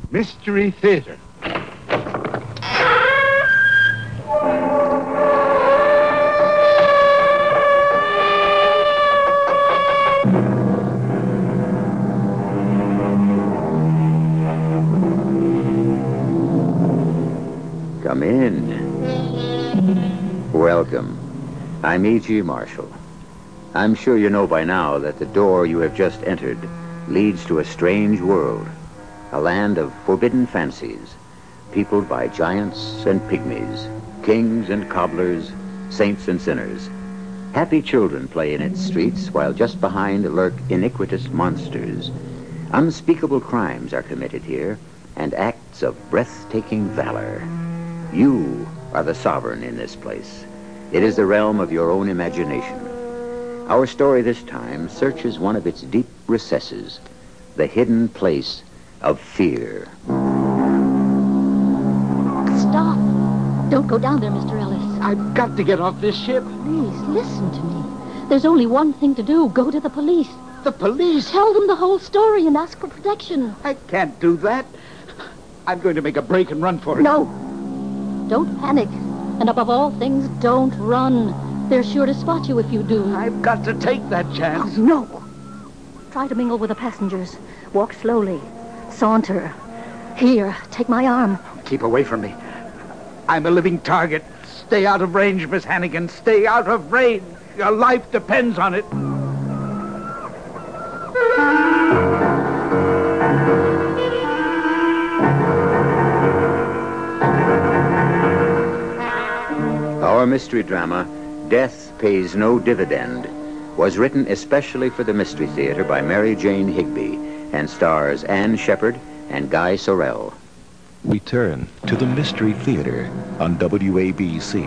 Mystery Theater. Come in. Welcome. I'm E.G. Marshall. I'm sure you know by now that the door you have just entered leads to a strange world, a land of forbidden fancies, peopled by giants and pygmies, kings and cobblers, saints and sinners. Happy children play in its streets, while just behind lurk iniquitous monsters. Unspeakable crimes are committed here, and acts of breathtaking valor. You are the sovereign in this place. It is the realm of your own imagination. Our story this time searches one of its deep recesses, the hidden place of fear. Stop. Don't go down there, Mr. Ellis. I've got to get off this ship. Please, listen to me. There's only one thing to do. Go to the police. The police? Tell them the whole story and ask for protection. I can't do that. I'm going to make a break and run for it. No. Don't panic. And above all things, don't run. They're sure to spot you if you do. I've got to take that chance. Oh, no. Try to mingle with the passengers. Walk slowly. Saunter. Here, take my arm. Keep away from me. I'm a living target. Stay out of range, Miss Hannigan. Stay out of range. Your life depends on it. Our mystery drama, Death Pays No Dividend, was written especially for the Mystery Theater by Mary Jane Higby and stars Anne Shepard and Guy Sorel. We turn to the Mystery Theater on WABC.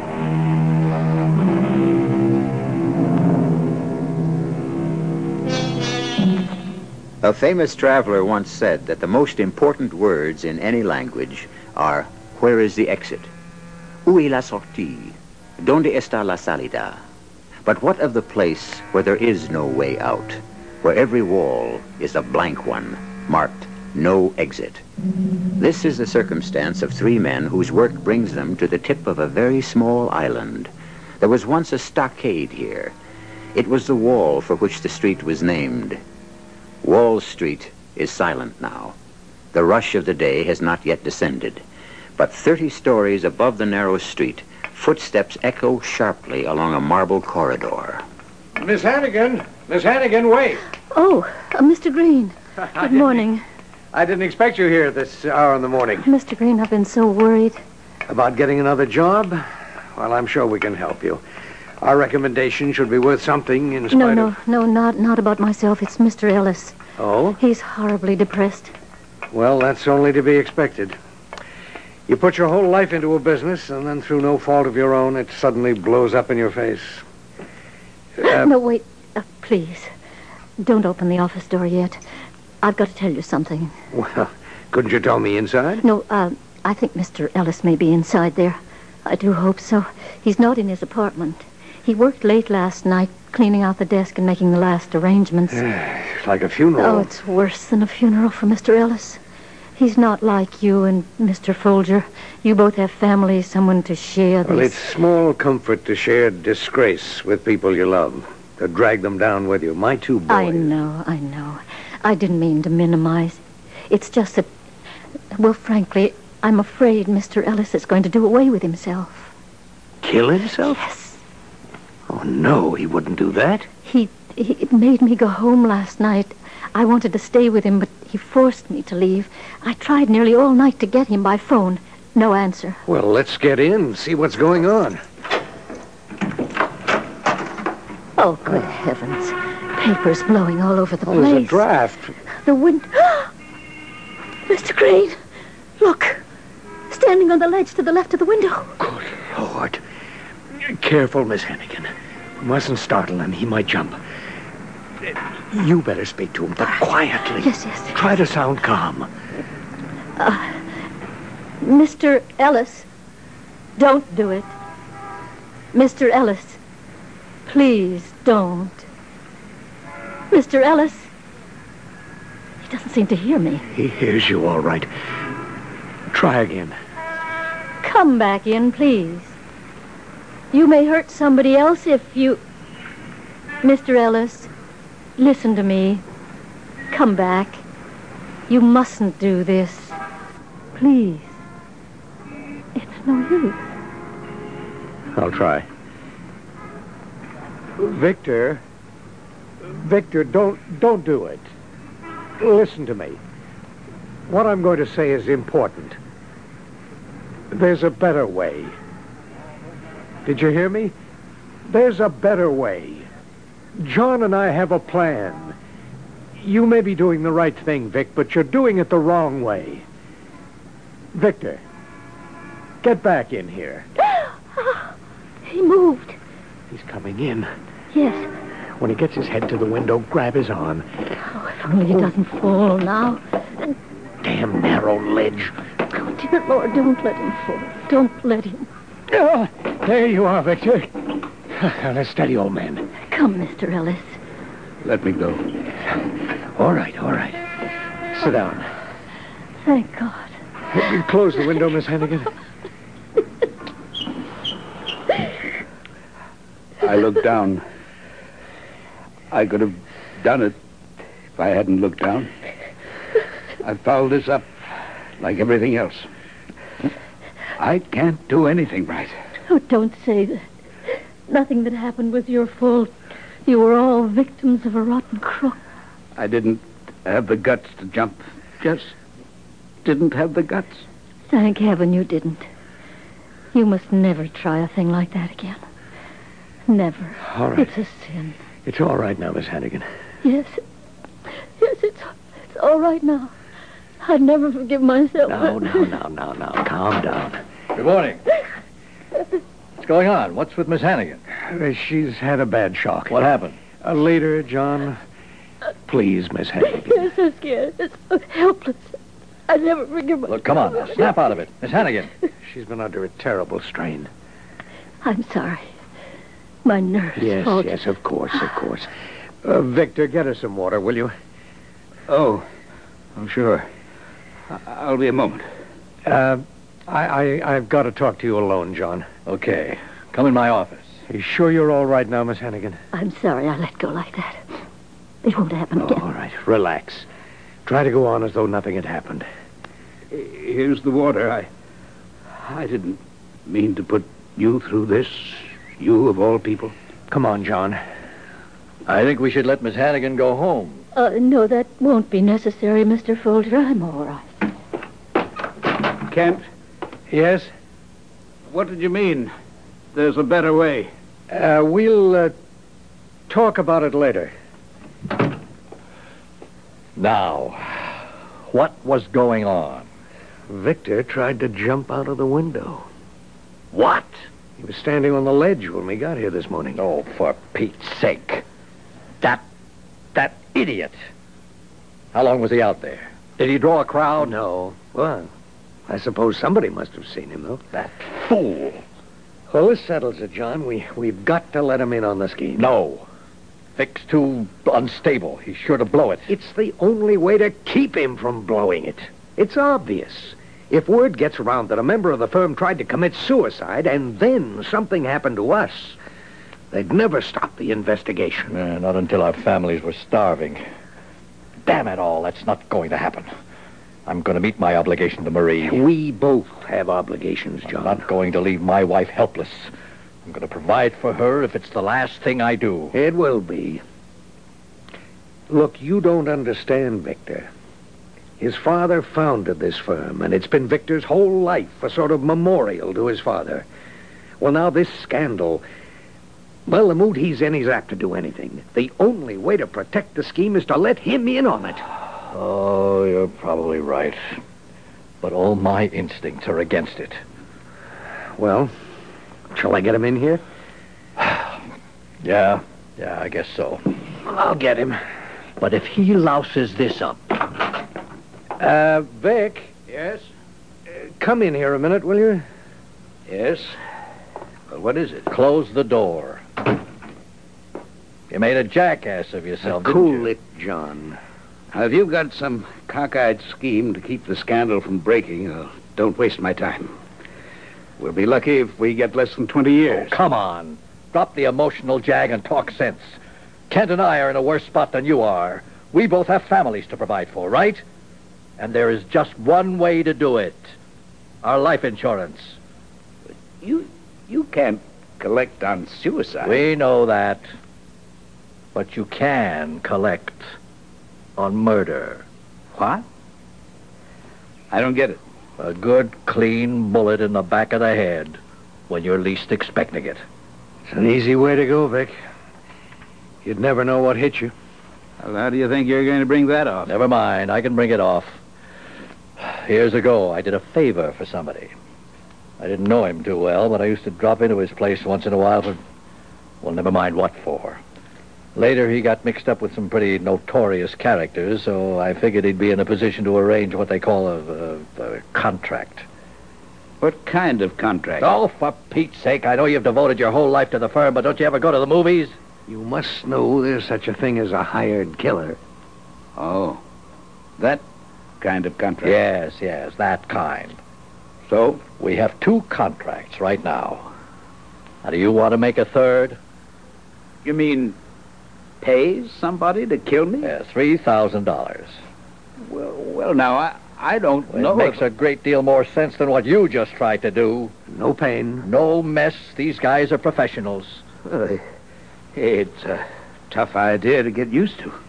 A famous traveler once said that the most important words in any language are, where is the exit? Où est la sortie? Donde está la salida? But what of the place where there is no way out, where every wall is a blank one, marked no exit? This is the circumstance of three men whose work brings them to the tip of a very small island. There was once a stockade here. It was the wall for which the street was named. Wall Street is silent now. The rush of the day has not yet descended. But 30 stories above the narrow street, footsteps echo sharply along a marble corridor. Miss Hannigan! Miss Hannigan, wait! Oh, Mr. Green. Good morning. I didn't expect you here this hour in the morning. Mr. Green, I've been so worried. About getting another job? Well, I'm sure we can help you. Our recommendation should be worth something in spite of... No, not about myself. It's Mr. Ellis. Oh? He's horribly depressed. Well, that's only to be expected. You put your whole life into a business, and then through no fault of your own, it suddenly blows up in your face. No, wait. Please. Don't open the office door yet. I've got to tell you something. Well, couldn't you tell me inside? No, I think Mr. Ellis may be inside there. I do hope so. He's not in his apartment. He worked late last night, cleaning out the desk and making the last arrangements. Like a funeral. Oh, it's worse than a funeral for Mr. Ellis. He's not like you and Mr. Folger. You both have families, someone to share this. Well, it's small comfort to share disgrace with people you love, to drag them down with you. My two boys. I know. I didn't mean to minimize. It's just that, well, frankly, I'm afraid Mr. Ellis is going to do away with himself. Kill himself? Yes. Oh, no, he wouldn't do that. He made me go home last night. I wanted to stay with him, but he forced me to leave. I tried nearly all night to get him by phone. No answer. Well, let's get in, see what's going on. Oh, good heavens. Papers blowing all over the place. There's a draft. The wind... Mr. Green, look. Standing on the ledge to the left of the window. Good Lord. Careful, Miss Hannigan. We mustn't startle him. He might jump. You better speak to him, but quietly. Yes. Try to sound calm. Mr. Ellis, don't do it. Mr. Ellis, please don't. Mr. Ellis, He doesn't seem to hear me. He hears you all right. Try again. Come back in, please. You may hurt somebody else if you... Mr. Ellis, listen to me. Come back. You mustn't do this. Please. It's no use. I'll try. Victor, don't do it. Listen to me. What I'm going to say is important. There's a better way. Did you hear me? There's a better way. John and I have a plan. You may be doing the right thing, Vic, but you're doing it the wrong way. Victor, get back in here. He moved. He's coming in. Yes. When he gets his head to the window, grab his arm. Oh, if only he doesn't fall now. Damn narrow ledge. Oh, dear Lord, don't let him fall. Don't let him. Oh, there you are, Victor. Now, steady, old man. Come, Mr. Ellis. Let me go. All right. Sit down. Thank God. Close the window, Miss Hannigan. I looked down. I could have done it if I hadn't looked down. I fouled this up like everything else. I can't do anything right. Oh, don't say that. Nothing that happened was your fault. You were all victims of a rotten crook. I didn't have the guts to jump. Just didn't have the guts. Thank heaven you didn't. You must never try a thing like that again. Never. All right. It's a sin. It's all right now, Miss Hannigan. Yes. Yes, it's all right now. I'd never forgive myself. No. Calm down. Good morning. What's going on? What's with Miss Hannigan? She's had a bad shock. What happened? Later, John. Please, Miss Hannigan. I'm so scared. It's so helpless. I'd never forgive myself. Look, come on now. Snap out of it. Miss Hannigan. She's been under a terrible strain. I'm sorry. My nerves. Yes, of course. Victor, get her some water, will you? Oh, sure. I'll be a moment. I've got to talk to you alone, John. Okay. Come in my office. Are you sure you're all right now, Miss Hannigan? I'm sorry I let go like that. It won't happen again. All right. Relax. Try to go on as though nothing had happened. Here's the water. I didn't mean to put you through this. You, of all people. Come on, John. I think we should let Miss Hannigan go home. No, that won't be necessary, Mr. Folger. I'm all right. Kent, Yes? what did you mean? There's a better way. We'll talk about it later. Now, what was going on? Victor tried to jump out of the window. What? He was standing on the ledge when we got here this morning. Oh, for Pete's sake. That idiot. How long was he out there? Did he draw a crowd? No. Well, I suppose somebody must have seen him, though. That fool. Well, this settles it, John. We've got to let him in on the scheme. No. Vic's too unstable. He's sure to blow it. It's the only way to keep him from blowing it. It's obvious. If word gets around that a member of the firm tried to commit suicide and then something happened to us, they'd never stop the investigation. Not until our families were starving. Damn it all, that's not going to happen. I'm going to meet my obligation to Marie. We both have obligations, John. I'm not going to leave my wife helpless. I'm going to provide for her if it's the last thing I do. It will be. Look, you don't understand, Victor. His father founded this firm, and it's been Victor's whole life a sort of memorial to his father. Well, now this scandal... Well, the mood he's in, he's apt to do anything. The only way to protect the scheme is to let him in on it. Oh, you're probably right. But all my instincts are against it. Well, shall I get him in here? Yeah, I guess so. I'll get him. But if he louses this up... Vic? Yes? Come in here a minute, will you? Yes? Well, what is it? Close the door. You made a jackass of yourself, didn't Cool you? it, John. Now, if you've got some cockeyed scheme to keep the scandal from breaking, don't waste my time. We'll be lucky if we get less than 20 years. Oh, come on. Drop the emotional jag and talk sense. Kent and I are in a worse spot than you are. We both have families to provide for, right? And there is just one way to do it. Our life insurance. You can't collect on suicide. We know that. But you can collect on murder. What? I don't get it. A good, clean bullet in the back of the head when you're least expecting it. It's an easy way to go, Vic. You'd never know what hit you. Well, how do you think you're going to bring that off? Never mind. I can bring it off. Years ago, I did a favor for somebody. I didn't know him too well, but I used to drop into his place once in a while for, well, never mind what for. Later, he got mixed up with some pretty notorious characters, so I figured he'd be in a position to arrange what they call a contract. What kind of contract? Oh, for Pete's sake, I know you've devoted your whole life to the firm, but don't you ever go to the movies? You must know there's such a thing as a hired killer. Oh, that kind of contract. Yes, that kind. So? We have 2 contracts right now. Now, do you want to make a third? You mean pay somebody to kill me? Yeah, $3,000. Well, now, I don't know. It makes a great deal more sense than what you just tried to do. No pain. No mess. These guys are professionals. Well, it's a tough idea to get used to.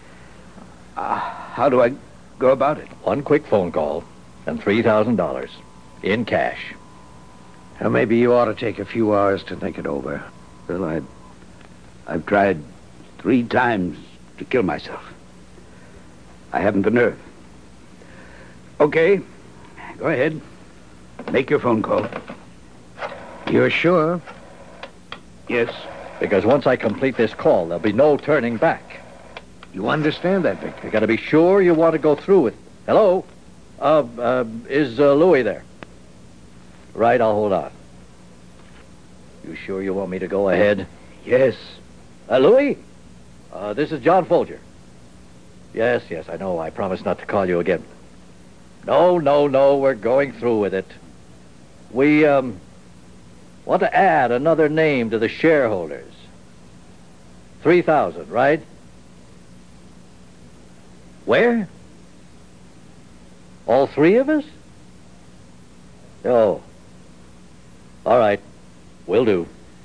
How do I go about it? 1 quick phone call and $3,000 in cash. Now, maybe you ought to take a few hours to think it over. Well, I've tried 3 times to kill myself. I haven't the nerve. Okay, go ahead. Make your phone call. You're sure? Yes. Because once I complete this call, there'll be no turning back. You understand that, Victor? You got to be sure you want to go through with. Hello? Is Louis there? Right, I'll hold on. You sure you want me to go ahead? Yes. Louis? This is John Folger. Yes, I know. I promised not to call you again. No, we're going through with it. We, want to add another name to the shareholders. 3,000, right? Where? All 3 of us? Oh. All right. Will do.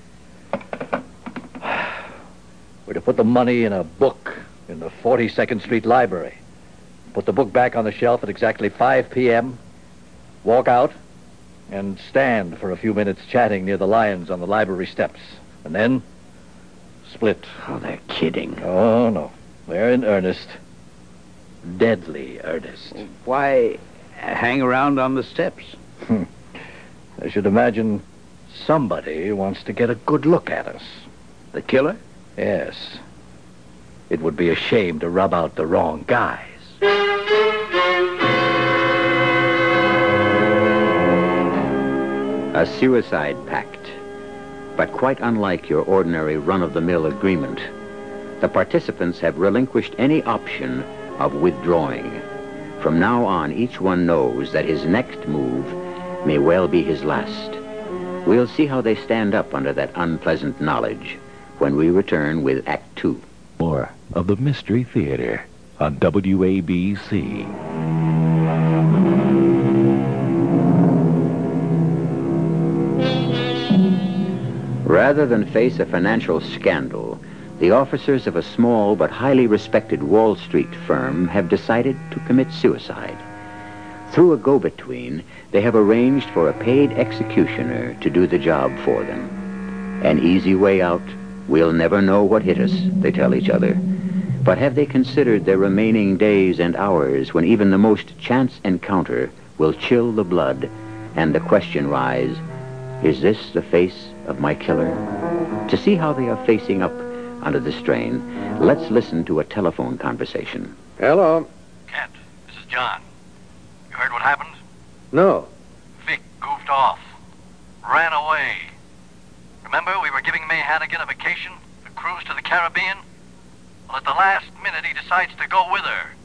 We're to put the money in a book in the 42nd Street Library. Put the book back on the shelf at exactly 5 p.m., walk out, and stand for a few minutes chatting near the lions on the library steps. And then split. Oh, they're kidding. Oh, no. They're in earnest. Deadly earnest. Why hang around on the steps? I should imagine somebody wants to get a good look at us. The killer? Yes. It would be a shame to rub out the wrong guys. A suicide pact. But quite unlike your ordinary run-of-the-mill agreement, the participants have relinquished any option of withdrawing. From now on, each one knows that his next move may well be his last. We'll see how they stand up under that unpleasant knowledge when we return with Act 2. More of the Mystery Theater on WABC. Rather than face a financial scandal, the officers of a small but highly respected Wall Street firm have decided to commit suicide. Through a go-between, they have arranged for a paid executioner to do the job for them. An easy way out. We'll never know what hit us, they tell each other. But have they considered their remaining days and hours when even the most chance encounter will chill the blood and the question rise, is this the face of my killer? To see how they are facing up under the strain, let's listen to a telephone conversation. Hello. Kent, this is John. You heard what happened? No. Vic goofed off. Ran away. Remember, we were giving May Hannigan a vacation? A cruise to the Caribbean? Well, at the last minute, he decides to go with her.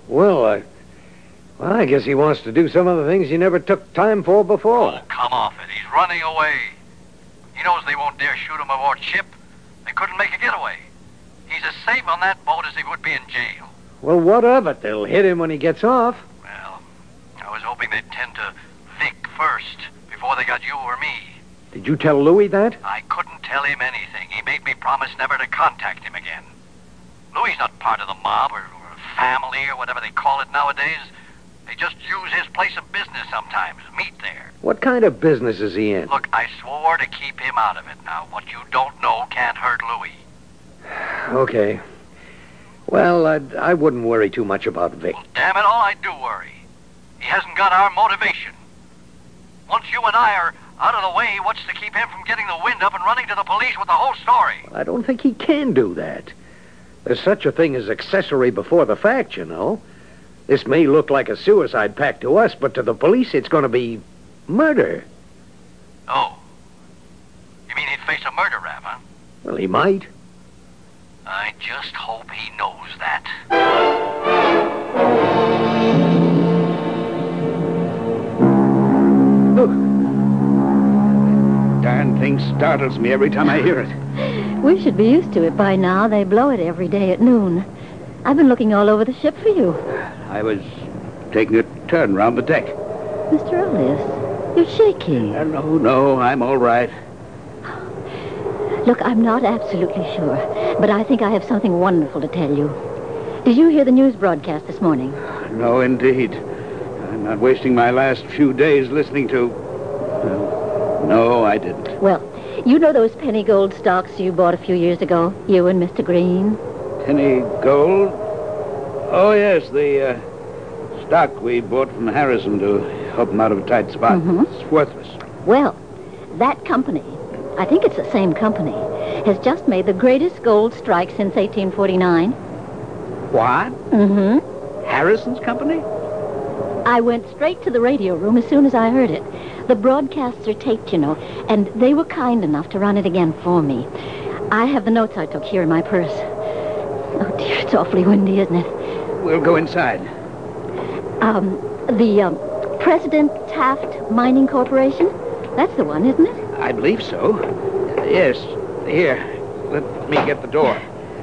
Well, I guess he wants to do some of the things he never took time for before. Oh, come off it. He's running away. He knows they won't dare shoot him aboard ship. They couldn't make a getaway. He's as safe on that boat as he would be in jail. Well, what of it? They'll hit him when he gets off. Well, I was hoping they'd tend to Vic first, before they got you or me. Did you tell Louis that? I couldn't tell him anything. He made me promise never to contact him again. Louis's not part of the mob or family or whatever they call it nowadays. They just use his place of business sometimes, meet there. What kind of business is he in? Look, I swore to keep him out of it. Now, what you don't know can't hurt Louis. Okay. Well, I wouldn't worry too much about Vic. Well, damn it all, I do worry. He hasn't got our motivation. Once you and I are out of the way, what's to keep him from getting the wind up and running to the police with the whole story? I don't think he can do that. There's such a thing as accessory before the fact, you know. This may look like a suicide pact to us, but to the police it's going to be murder. Oh. You mean he'd face a murder rap, huh? Well, he might. I just hope he knows that. Darn thing startles me every time I hear it. We should be used to it by now. They blow it every day at noon. I've been looking all over the ship for you. I was taking a turn round the deck. Mr. Ellis, you're shaky. No, I'm all right. Look, I'm not absolutely sure, but I think I have something wonderful to tell you. Did you hear the news broadcast this morning? No, indeed. I'm not wasting my last few days listening to... No, I didn't. Well, you know those penny gold stocks you bought a few years ago, you and Mr. Green? Penny gold? Oh, yes, the stock we bought from Harrison to help him out of a tight spot. Mm-hmm. It's worthless. Well, that company, I think it's the same company, has just made the greatest gold strike since 1849. What? Mm-hmm. Harrison's company? I went straight to the radio room as soon as I heard it. The broadcasts are taped, you know, and they were kind enough to run it again for me. I have the notes I took here in my purse. Oh, dear, it's awfully windy, isn't it? We'll go inside. The President Taft Mining Corporation? That's the one, isn't it? I believe so. Yes. Here, let me get the door.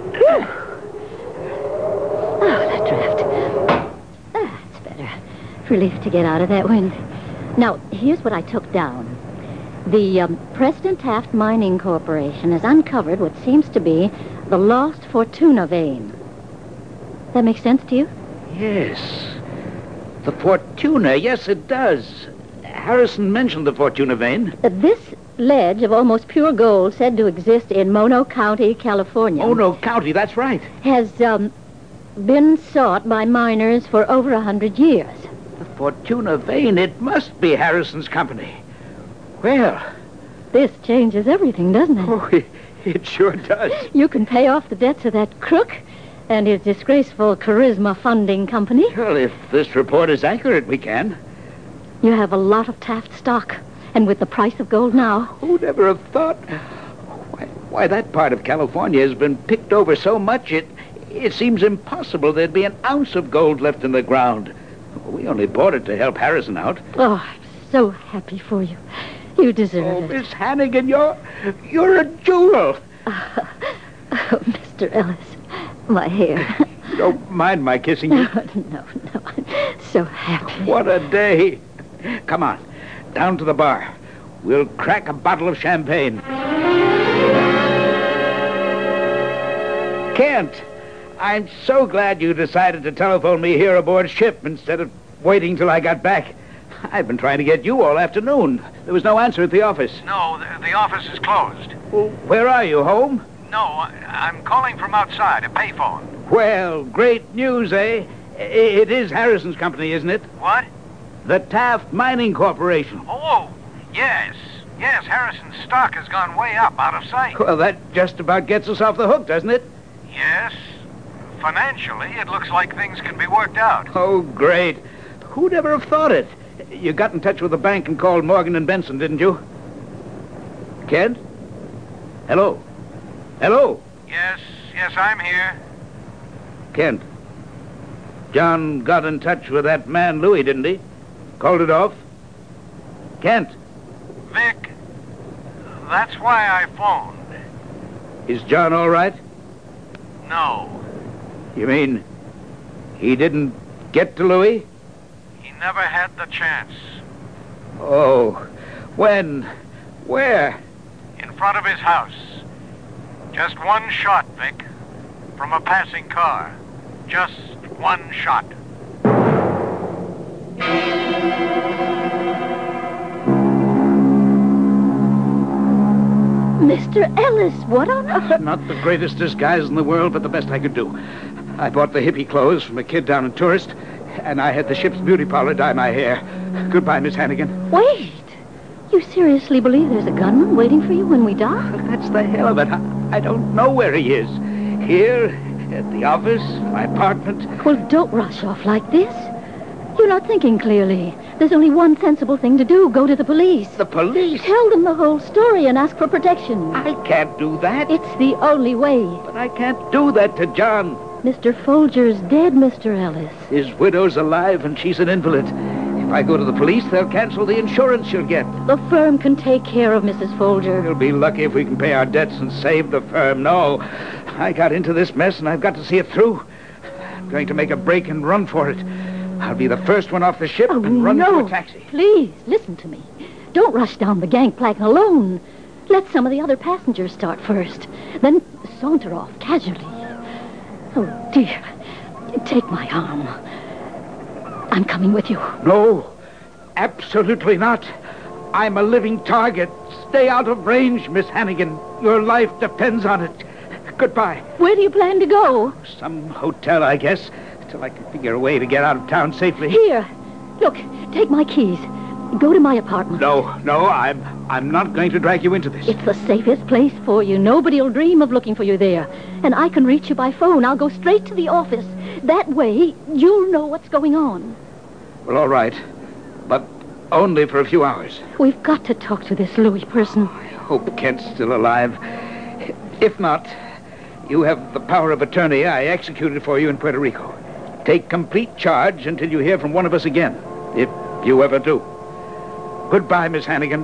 Oh, that draft. That's better. Relief to get out of that wind. Now, here's what I took down. The President Taft Mining Corporation has uncovered what seems to be the lost Fortuna vein. That makes sense to you? Yes. The Fortuna, yes, it does. Harrison mentioned the Fortuna vein. This ledge of almost pure gold said to exist in Mono County, California. Mono County, that's right. Has been sought by miners for over 100 years. The Fortuna vein, it must be Harrison's company. Well... This changes everything, doesn't it? Oh, it sure does. You can pay off the debts of that crook and his disgraceful Charisma Funding Company. Well, if this report is accurate, we can. You have a lot of Taft stock, and with the price of gold now... Who'd ever have thought? Why, that part of California has been picked over so much, it seems impossible there'd be an ounce of gold left in the ground. We only bought it to help Harrison out. Oh, I'm so happy for you. You deserve it. Miss Hannigan, you're a jewel. Oh, Mr. Ellis, my hair. You don't mind my kissing you? No. I'm so happy. What a day. Come on, down to the bar. We'll crack a bottle of champagne. Kent, I'm so glad you decided to telephone me here aboard ship instead of waiting till I got back. I've been trying to get you all afternoon. There was no answer at the office. No, the office is closed. Well, where are you, home? No, I'm calling from outside, a payphone. Well, great news, eh? It is Harrison's company, isn't it? What? The Taft Mining Corporation. Oh, yes. Yes, Harrison's stock has gone way up, out of sight. Well, that just about gets us off the hook, doesn't it? Yes. Financially, it looks like things can be worked out. Oh, great. Who'd ever have thought it? You got in touch with the bank and called Morgan and Benson, didn't you? Kent? Hello? Hello? Yes, I'm here. Kent. John got in touch with that man, Louis, didn't he? Called it off? Kent. Vic, that's why I phoned. Is John all right? No, You mean he didn't get to Louis? he never had the chance. Oh, when? Where? In front of his house. Just one shot, Vic. From a passing car. Just one shot. Mr. Ellis, what on earth? Not the greatest disguise in the world, but the best I could do. I bought the hippie clothes from a kid down in Tourist, and I had the ship's beauty parlor dye my hair. Goodbye, Miss Hannigan. Wait. You seriously believe there's a gunman waiting for you when we dock? That's the hell of it. I don't know where he is. Here, at the office, my apartment. Well, don't rush off like this. You're not thinking clearly. There's only one sensible thing to do. Go to the police. The police? Tell them the whole story and ask for protection. I can't do that. It's the only way. But I can't do that to John. Mr. Folger's dead, Mr. Ellis. His widow's alive and she's an invalid. If I go to the police, they'll cancel the insurance she'll get. The firm can take care of Mrs. Folger. We'll be lucky if we can pay our debts and save the firm. No, I got into this mess and I've got to see it through. I'm going to make a break and run for it. I'll be the first one off the ship and run into a taxi. Please, listen to me. Don't rush down the gangplank alone. Let some of the other passengers start first. Then saunter off casually. Oh, dear. Take my arm. I'm coming with you. No, absolutely not. I'm a living target. Stay out of range, Miss Hannigan. Your life depends on it. Goodbye. Where do you plan to go? Some hotel, I guess, till I can figure a way to get out of town safely. Here. Look, take my keys. Go to my apartment. No, I'm not going to drag you into this. It's the safest place for you. Nobody'll dream of looking for you there. And I can reach you by phone. I'll go straight to the office. That way, you'll know what's going on. Well, all right. But only for a few hours. We've got to talk to this Louis person. I hope Kent's still alive. If not, you have the power of attorney I executed for you in Puerto Rico. Take complete charge until you hear from one of us again, if you ever do. Goodbye, Miss Hannigan.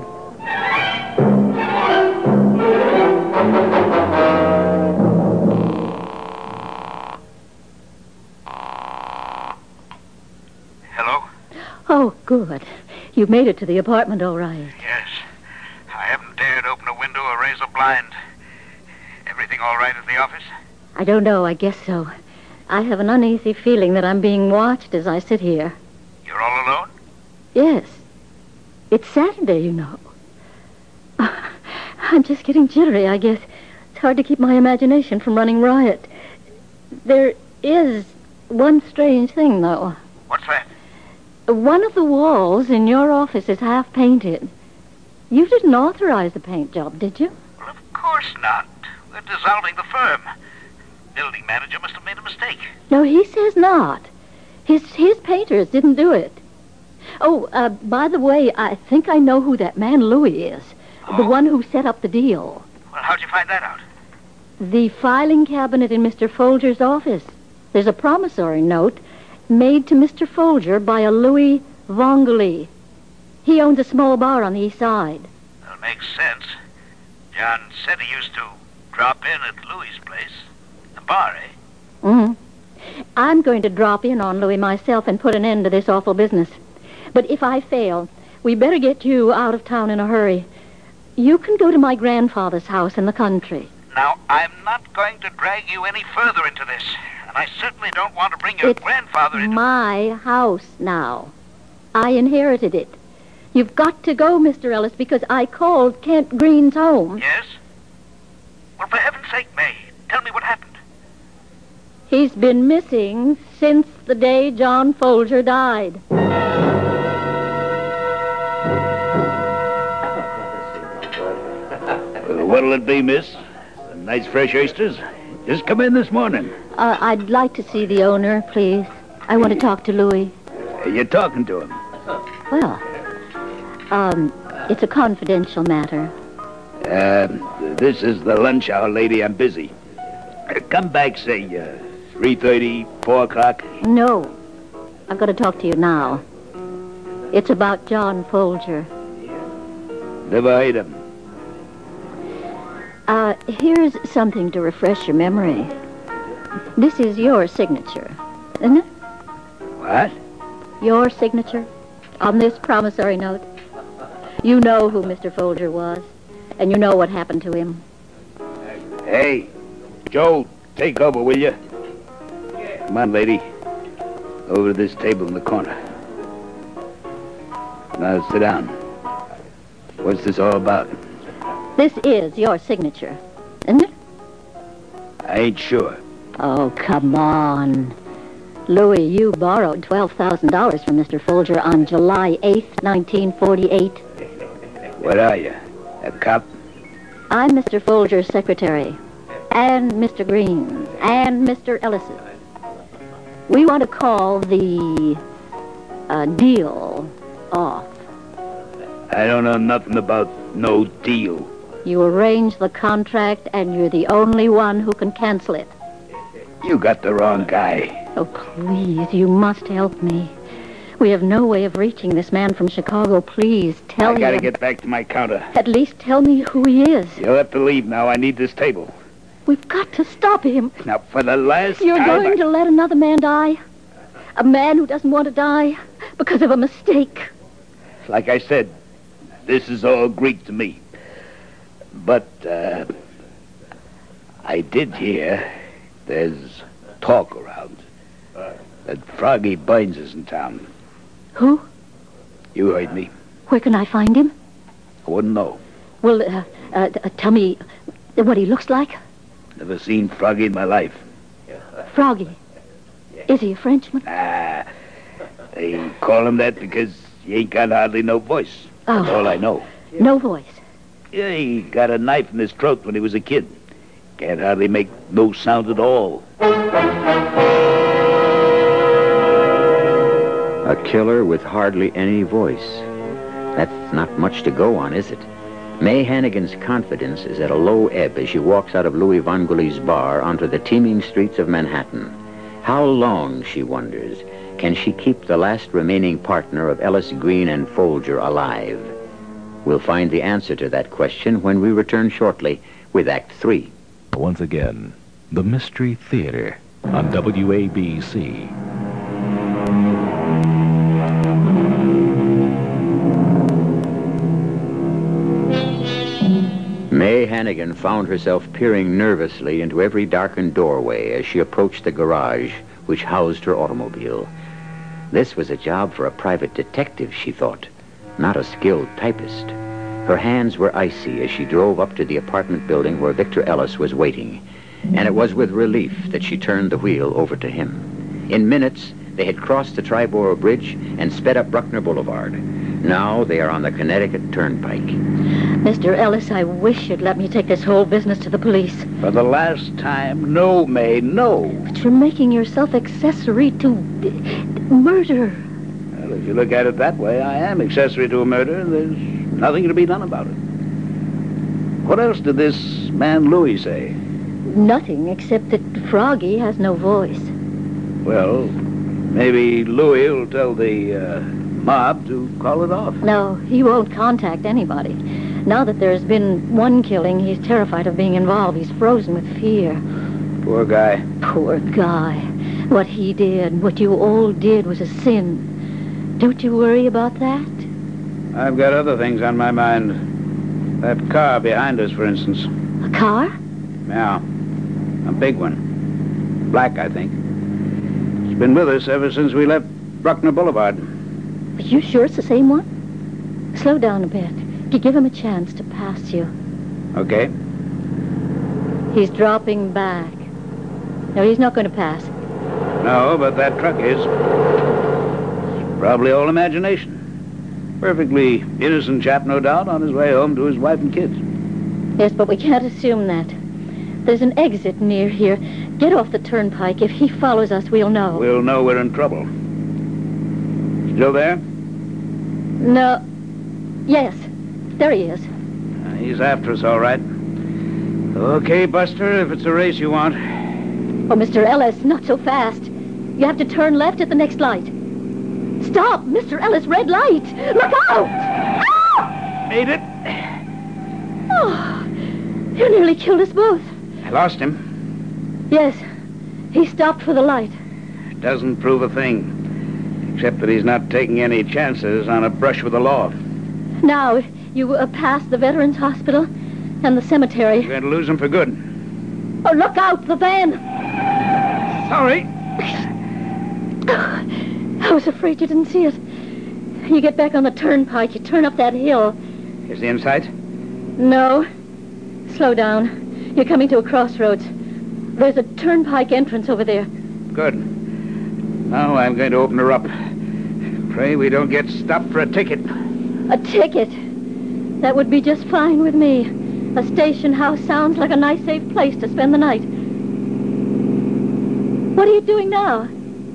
Hello? Oh, good. You've made it to the apartment all right. Yes. I haven't dared open a window or raise a blind. Everything all right at the office? I don't know. I guess so. I have an uneasy feeling that I'm being watched as I sit here. You're all alone? Yes. It's Saturday, you know. I'm just getting jittery, I guess. It's hard to keep my imagination from running riot. There is one strange thing, though. What's that? One of the walls in your office is half painted. You didn't authorize the paint job, did you? Well, of course not. We're dissolving the firm. Building manager must have made a mistake. No, he says not. His painters didn't do it. Oh, by the way, I think I know who that man Louis is. Oh? The one who set up the deal. Well, how'd you find that out? The filing cabinet in Mr. Folger's office. There's a promissory note made to Mr. Folger by a Louis Vongoli. He owns a small bar on the east side. That makes sense. John said he used to drop in at Louis's place. The bar, eh? Mm-hmm. I'm going to drop in on Louis myself and put an end to this awful business. But if I fail, we better get you out of town in a hurry. You can go to my grandfather's house in the country. Now, I'm not going to drag you any further into this. And I certainly don't want to bring your grandfather into... my house now. I inherited it. You've got to go, Mr. Ellis, because I called Kent Green's home. Yes? Well, for heaven's sake, May, tell me what happened. He's been missing since the day John Folger died. What'll it be, miss? Some nice fresh oysters? Just come in this morning. I'd like to see the owner, please. I want to talk to Louis. You're talking to him. Well, it's a confidential matter. This is the lunch hour, lady. I'm busy. Come back, say, 3:30, 4 o'clock. No, I've got to talk to you now. It's about John Folger. Never heard him. Here's something to refresh your memory. This is your signature, isn't it? What? Your signature on this promissory note. You know who Mr. Folger was, and you know what happened to him. Hey, Joe, take over, will you? Come on, lady. Over to this table in the corner. Now sit down. What's this all about? This is your signature, isn't it? I ain't sure. Oh, come on. Louis, you borrowed $12,000 from Mr. Folger on July 8th, 1948. What are you? A cop? I'm Mr. Folger's secretary, and Mr. Green's, and Mr. Ellis's. We want to call the deal off. I don't know nothing about no deal. You arrange the contract, and you're the only one who can cancel it. You got the wrong guy. Oh, please, you must help me. We have no way of reaching this man from Chicago. Please, tell I gotta him. get back to my counter. At least tell me who he is. You'll have to leave now. I need this table. We've got to stop him. Now, for the last You're time... going to let another man die? A man who doesn't want to die because of a mistake. Like I said, this is all Greek to me. But, I did hear there's talk around that Froggy Bynes is in town. Who? You heard me. Where can I find him? I wouldn't know. Well, tell me what he looks like. Never seen Froggy in my life. Froggy. Is he a Frenchman? They call him that because he ain't got hardly no voice. That's all I know. No voice. Yeah, he got a knife in his throat when he was a kid. Can't hardly make no sound at all. A killer with hardly any voice. That's not much to go on, is it? May Hannigan's confidence is at a low ebb as she walks out of Louis Vangouli's bar onto the teeming streets of Manhattan. How long, she wonders, can she keep the last remaining partner of Ellis Green and Folger alive? We'll find the answer to that question when we return shortly with Act 3. Once again, the Mystery Theater on WABC. May Hannigan found herself peering nervously into every darkened doorway as she approached the garage which housed her automobile. This was a job for a private detective, she thought, not a skilled typist. Her hands were icy as she drove up to the apartment building where Victor Ellis was waiting, and it was with relief that she turned the wheel over to him. In minutes, they had crossed the Triborough Bridge and sped up Bruckner Boulevard. Now they are on the Connecticut Turnpike. Mr. Ellis, I wish you'd let me take this whole business to the police. For the last time, no, May, no. But you're making yourself accessory to murder. Well, if you look at it that way, I am accessory to a murder. There's nothing to be done about it. What else did this man Louis say? Nothing, except that Froggy has no voice. Well, maybe Louis will tell the mob to call it off. No, he won't contact anybody. Now that there's been one killing, he's terrified of being involved. He's frozen with fear. Poor guy. Poor guy. What he did, what you all did, was a sin. Don't you worry about that? I've got other things on my mind. That car behind us, for instance. A car? Yeah. A big one. Black, I think. It's been with us ever since we left Bruckner Boulevard. Are you sure it's the same one? Slow down a bit. Give him a chance to pass you. Okay. He's dropping back. No, he's not going to pass. No, but that truck is. It's probably all imagination. Perfectly innocent chap, no doubt, on his way home to his wife and kids. Yes, but we can't assume that. There's an exit near here. Get off the turnpike. If he follows us, we'll know. We'll know we're in trouble. Still there? No. Yes. There he is. He's after us, all right. Okay, Buster, if it's a race you want. Oh, Mr. Ellis, not so fast. You have to turn left at the next light. Stop, Mr. Ellis, red light. Look out! Ah! Made it. Oh, you nearly killed us both. I lost him. Yes, he stopped for the light. Doesn't prove a thing. Except that he's not taking any chances on a brush with the law. Now, you pass the Veterans Hospital and the cemetery. You're going to lose him for good. Oh, look out, the van! Sorry. I was afraid you didn't see it. You get back on the turnpike, you turn up that hill. Is he in sight? No. Slow down. You're coming to a crossroads. There's a turnpike entrance over there. Good. Now I'm going to open her up. Pray we don't get stopped for a ticket. A ticket? That would be just fine with me. A station house sounds like a nice, safe place to spend the night. What are you doing now?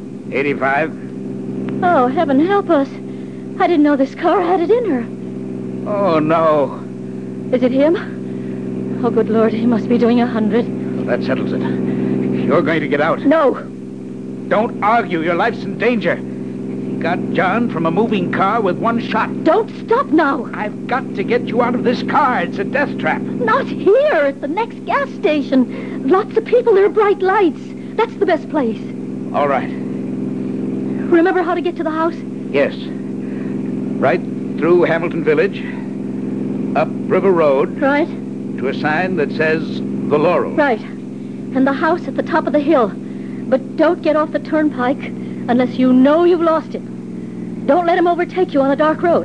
85. Oh, heaven help us. I didn't know this car had it in her. Oh, no. Is it him? Oh, good Lord, he must be doing 100. Well, that settles it. You're going to get out. No. Don't argue. Your life's in danger. He got John from a moving car with one shot. Don't stop now. I've got to get you out of this car. It's a death trap. Not here. At the next gas station. Lots of people. There are bright lights. That's the best place. All right. Remember how to get to the house? Yes. Right through Hamilton Village, up River Road, Right. to a sign that says The Laurel. Right. And the house at the top of the hill. But don't get off the turnpike unless you know you've lost it. Don't let him overtake you on the dark road.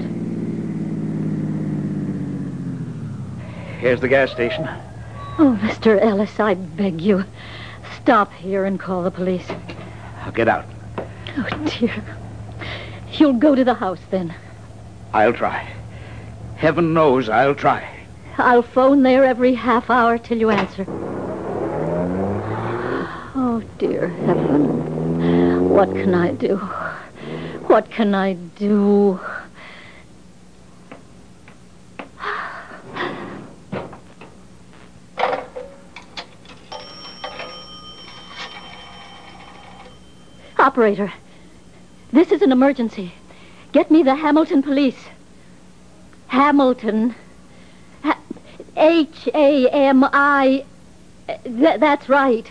Here's the gas station. Oh, Mr. Ellis, I beg you. Stop here and call the police. I'll get out. Oh, dear. You'll go to the house, then. I'll try. Heaven knows I'll try. I'll phone there every half hour till you answer. Oh, dear heaven. What can I do? What can I do? Operator, this is an emergency. Get me the Hamilton police. Hamilton. H-A-M-I. That's right.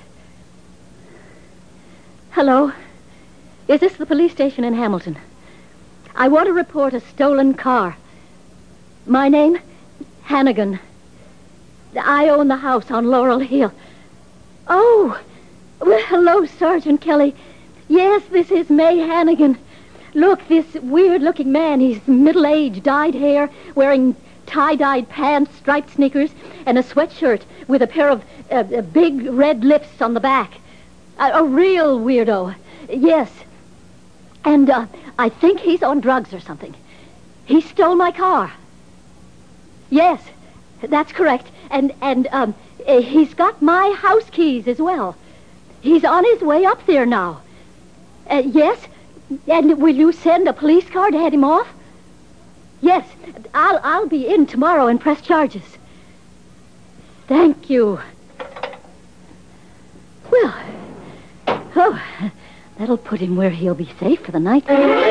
Hello? Is this the police station in Hamilton? I want to report a stolen car. My name? Hannigan. I own the house on Laurel Hill. Oh, well, hello, Sergeant Kelly. Yes, this is May Hannigan. Look, this weird-looking man, he's middle-aged, dyed hair, wearing tie-dyed pants, striped sneakers, and a sweatshirt with a pair of big red lips on the back. A real weirdo. Yes. And I think he's on drugs or something. He stole my car. Yes, that's correct. And he's got my house keys as well. He's on his way up there now. Yes? And will you send a police car to head him off? Yes, I'll be in tomorrow and press charges. Thank you. Well, oh, that'll put him where he'll be safe for the night.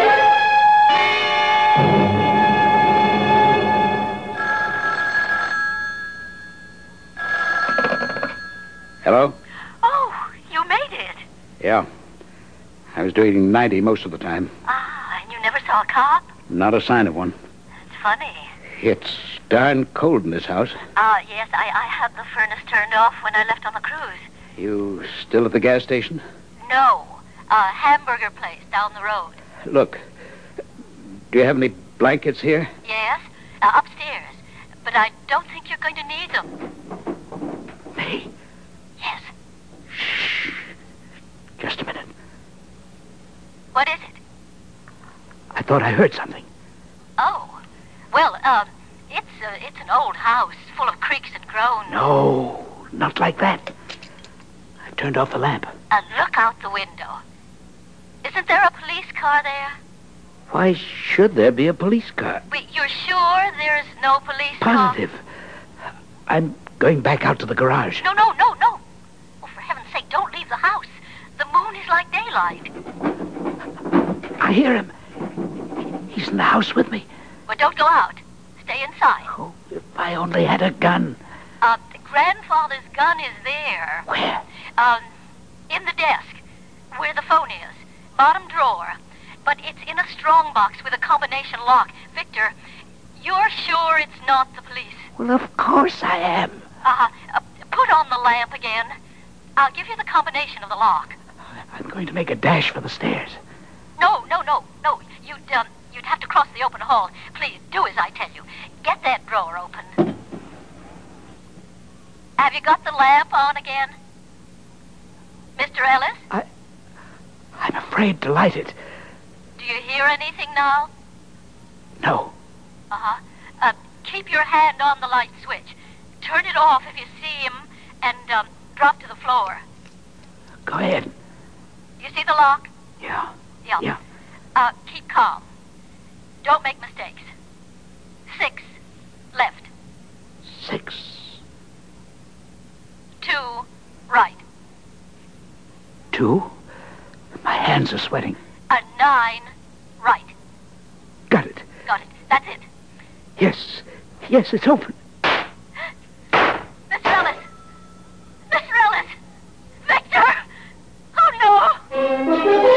Hello? Oh, you made it. Yeah. I was doing 90 most of the time. Ah, and you never saw a cop? Not a sign of one. It's funny. It's darn cold in this house. Yes, I had the furnace turned off when I left on the cruise. You still at the gas station? No, a hamburger place down the road. Look, do you have any blankets here? Yes, upstairs. But I don't think you're going to need them. May? Yes. Shh. Just a minute. What is it? I thought I heard something. Oh, well, it's an old house full of creaks and groans. No, not like that. I've turned off the lamp. And look out the window. Isn't there a police car there? Why should there be a police car? Wait, you're sure there's no police Positive. I'm going back out to the garage. car? No. Oh, for heaven's sake, don't leave the house. The moon is like daylight. I hear him. He's in the house with me. Well, don't go out. Stay inside. Oh, if I only had a gun. Grandfather's gun is there. Where? In the desk, where the phone is. Bottom drawer. But it's in a strong box with a combination lock. Victor, you're sure it's not the police? Well, of course I am. Put on the lamp again. I'll give you the combination of the lock. I'm going to make a dash for the stairs. No. You'd have to cross the open hall. Please, do as I tell you. Get that drawer open. Have you got the lamp on again? Mr. Ellis? I'm afraid to light it. Do you hear anything now? No. Keep your hand on the light switch. Turn it off if you see him and drop to the floor. Go ahead. You see the lock? Yeah. Yeah. Keep calm. Don't make mistakes. 6 left. 6. 2 right. 2? My hands are sweating. 9 right. Got it. Got it. That's it. Yes. Yes, it's open. Mr. Ellis! Mr. Ellis! Victor! Oh, no!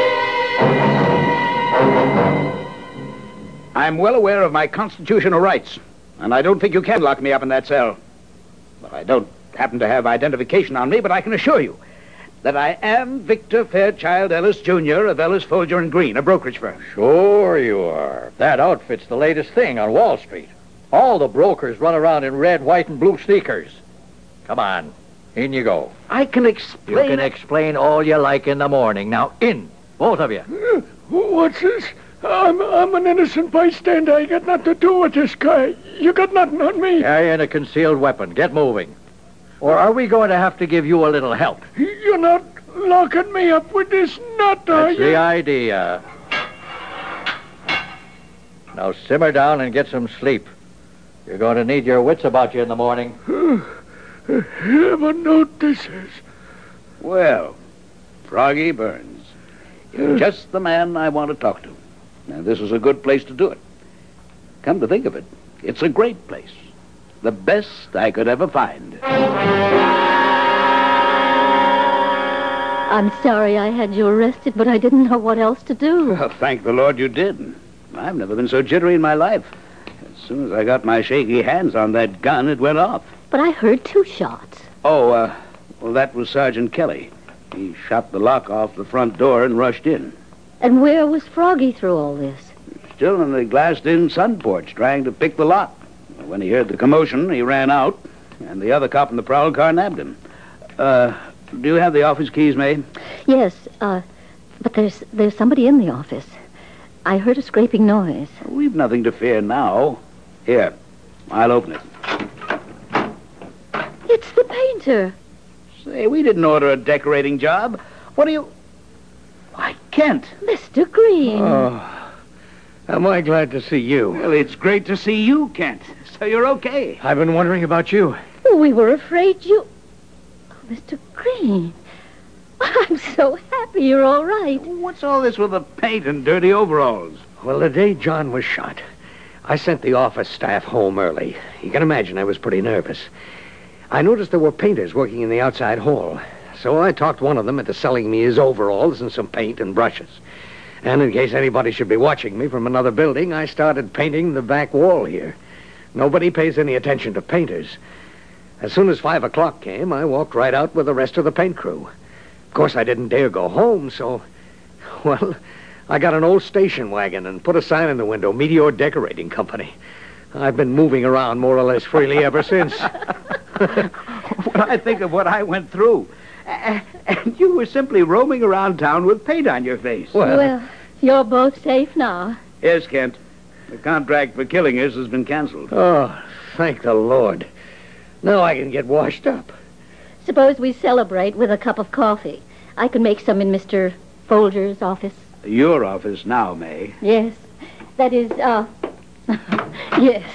I'm well aware of my constitutional rights, and I don't think you can lock me up in that cell. Well, I don't happen to have identification on me, but I can assure you that I am Victor Fairchild Ellis, Jr. of Ellis, Folger & Green, a brokerage firm. Sure you are. That outfit's the latest thing on Wall Street. All the brokers run around in red, white, and blue sneakers. Come on, in you go. I can explain... You can explain all you like in the morning. Now, in, both of you. What's this? I'm an innocent bystander. I got nothing to do with this guy. You got nothing on me. Carrying a concealed weapon. Get moving. Or are we going to have to give you a little help? You're not locking me up with this nut, are That's you? the idea. Now simmer down and get some sleep. You're going to need your wits about you in the morning. Heaven notices. Well, Froggy Burns, you're just the man I want to talk to. Now, this is a good place to do it. Come to think of it, it's a great place. The best I could ever find. I'm sorry I had you arrested, but I didn't know what else to do. Well, thank the Lord you did. I've never been so jittery in my life. As soon as I got my shaky hands on that gun, it went off. But I heard 2 shots. Well, that was Sergeant Kelly. He shot the lock off the front door and rushed in. And where was Froggy through all this? Still in the glassed-in sun porch, trying to pick the lock. When he heard the commotion, he ran out, and the other cop in the prowl car nabbed him. Do you have the office keys, May? Yes, but there's somebody in the office. I heard a scraping noise. We've nothing to fear now. Here, I'll open it. It's the painter. Say, we didn't order a decorating job. What do you... Why, Kent. Mr. Green. Oh, am I glad to see you. Well, it's great to see you, Kent. So you're okay. I've been wondering about you. We were afraid you... Oh, Mr. Green. I'm so happy you're all right. What's all this with the paint and dirty overalls? Well, the day John was shot, I sent the office staff home early. You can imagine I was pretty nervous. I noticed there were painters working in the outside hall. So I talked one of them into selling me his overalls and some paint and brushes. And in case anybody should be watching me from another building, I started painting the back wall here. Nobody pays any attention to painters. As soon as 5 o'clock came, I walked right out with the rest of the paint crew. Of course, I didn't dare go home, so... Well, I got an old station wagon and put a sign in the window, Meteor Decorating Company. I've been moving around more or less freely ever since. When I think of what I went through... And you were simply roaming around town with paint on your face. Well, you're both safe now. Yes, Kent. The contract for killing us has been canceled. Oh, thank the Lord. Now I can get washed up. Suppose we celebrate with a cup of coffee. I can make some in Mr. Folger's office. Your office now, May. Yes. That is, yes.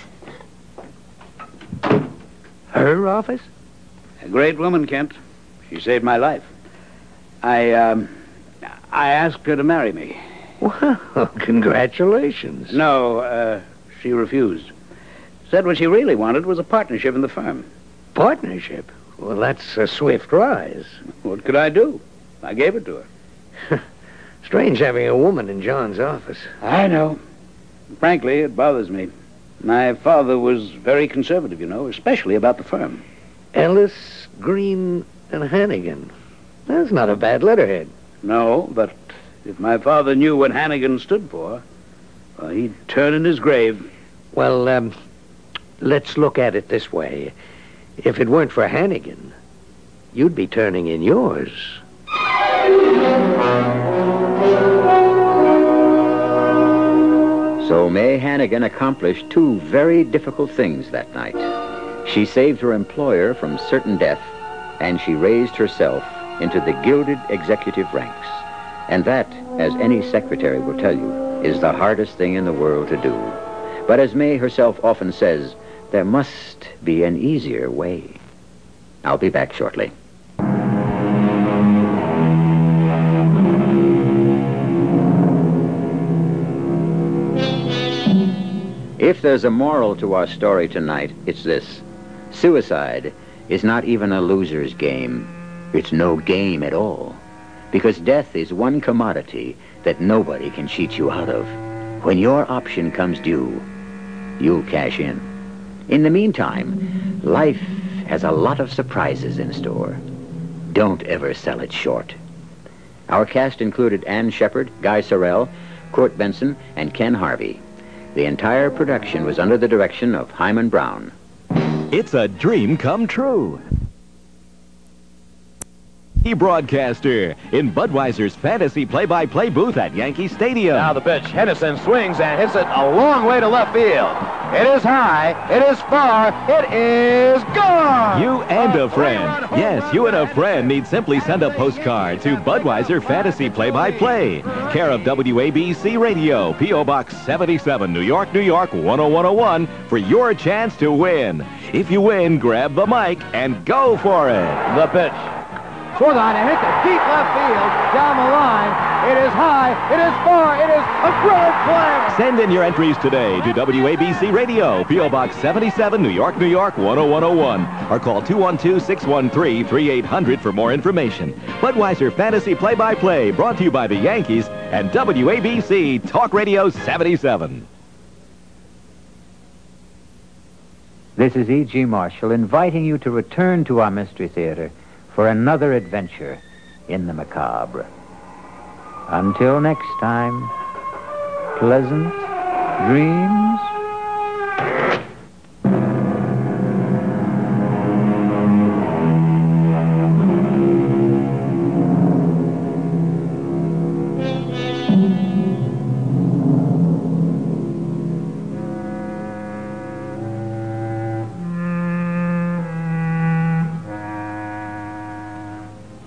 Her office? A great woman, Kent. She saved my life. I asked her to marry me. Well, congratulations. No, she refused. Said what she really wanted was a partnership in the firm. Partnership? Well, that's a swift rise. What could I do? I gave it to her. Strange having a woman in John's office. I know. Frankly, it bothers me. My father was very conservative, you know, especially about the firm. Ellis, Green, and Hannigan. That's not a bad letterhead. No, but if my father knew what Hannigan stood for, well, he'd turn in his grave. Well, let's look at it this way. If it weren't for Hannigan, you'd be turning in yours. So May Hannigan accomplished two very difficult things that night. She saved her employer from certain death, and she raised herself into the gilded executive ranks. And that, as any secretary will tell you, is the hardest thing in the world to do. But as May herself often says, there must be an easier way. I'll be back shortly. If there's a moral to our story tonight, it's this. Suicide is not even a loser's game. It's no game at all. Because death is one commodity that nobody can cheat you out of. When your option comes due, you'll cash in. In the meantime, life has a lot of surprises in store. Don't ever sell it short. Our cast included Ann Shepard, Guy Sorrell, Court Benson, and Ken Harvey. The entire production was under the direction of Hyman Brown. It's a dream come true. Broadcaster in Budweiser's fantasy play-by-play booth at Yankee Stadium. Now the pitch. Henderson swings and hits it a long way to left field. It is high. It is far. It is gone. You and a friend. Yes, you and a friend need simply send a postcard to Budweiser Fantasy Play-by-Play. Care of WABC Radio, P.O. Box 77, New York, New York, 10101 for your chance to win. If you win, grab the mic and go for it. The pitch. Swung on and hit to deep left field, down the line. It is high, it is far, it is a grand slam. Send in your entries today to WABC Radio, P.O. Box 77, New York, New York, 10101. Or call 212-613-3800 for more information. Budweiser Fantasy Play-by-Play, brought to you by the Yankees and WABC Talk Radio 77. This is E.G. Marshall inviting you to return to our Mystery Theater for another adventure in the macabre. Until next time, pleasant dreams.